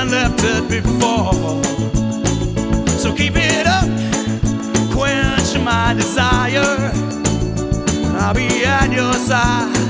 and left it before. So keep it up, quench my desire, I'll be at your side.